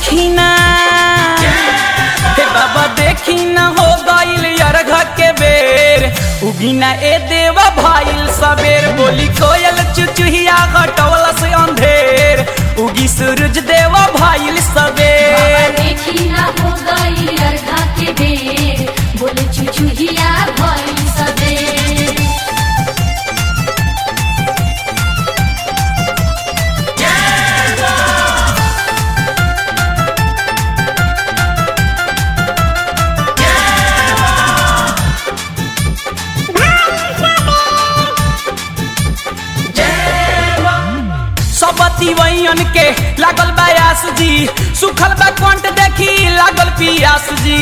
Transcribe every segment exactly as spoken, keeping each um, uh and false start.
देखी ना हे बाबा देखी ना हो गईल अर्घ के बेर उगिना ए देवा भाईल सबेर बोली कोयल चुचुहिया घटवला से अंधेर उगी सूरज देवा भाईल सबेर देखी ना हो गईल अर्घ के बेर बोले चुचुहिया भाईल सबेर वैयन के लागल बायास जी सुखल बा कंठ देखी लागल पियास जी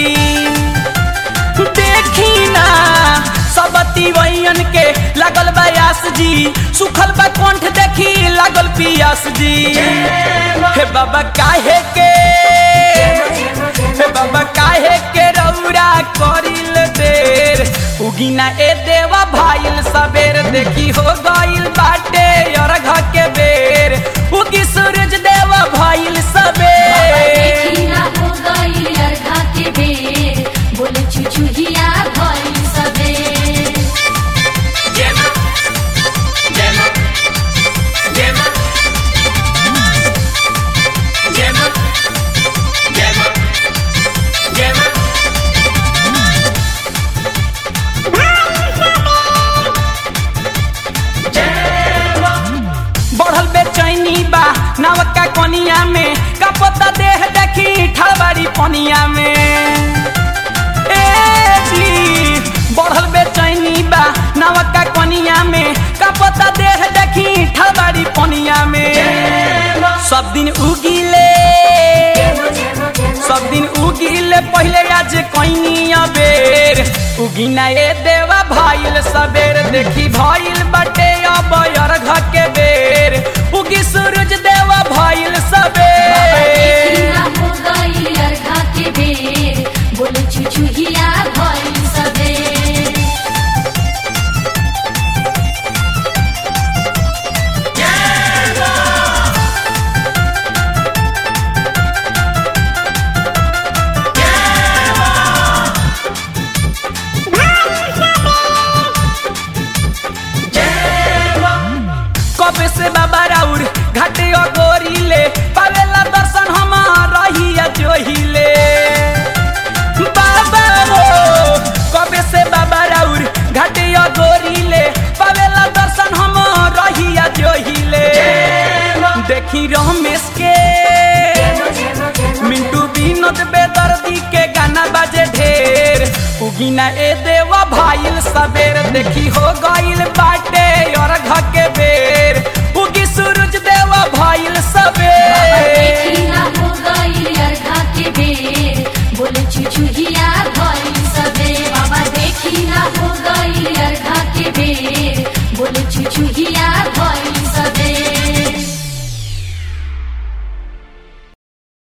देखी ना सबती वैयन के लागल बायास जी सुखल बा कंठ देखी लागल पियास जी हे बाबा काहे के हे बाबा काहे के रौरा करिल देर उगिना ए देवा भाईल सबेर देखी हो गईल बाटे अर्घ के बेर उगी सूरज देवा भाईल सबेर देखी ना हो गईल अर्घ के बेर बोले चुचुहिया भाईल सबेर जेमा जेमा जेमा जेमा जेमा जेमा बढ़ल बेचैनी बा नवका कोनिया में कपता देह देखी ठलबारी पनिया में ए जी बढ़ल बेचैनी बा नवका कोनिया में कपता देह देखी ठलबारी पनिया में सब दिन उगिले सब दिन उगिले पहले आज कोइनिया बेर उगिना ए देवा भाईल सबेर देखी भाईल बटे अब अर्घ के बेर उगी सूरज देवा भाईल सबेर देखी ना हो गईल अर्घ के बेर बोले चुचुहिया भाईल सबेर कबे से बाबा राउर घाटे गोरीले पावेला दर्शन हमार रहिया जोहिले बाबा हो कबे से बाबा राउर घाटे गोरीले पावेला दर्शन हमार रहिया जोहिले देखी रमेश के मिंटू विनोद बेदर्दी के गाना बाजे ढेर उगिना ए देवा भाईल सबेर देखी हो गईल बाटे अर्घ के बेर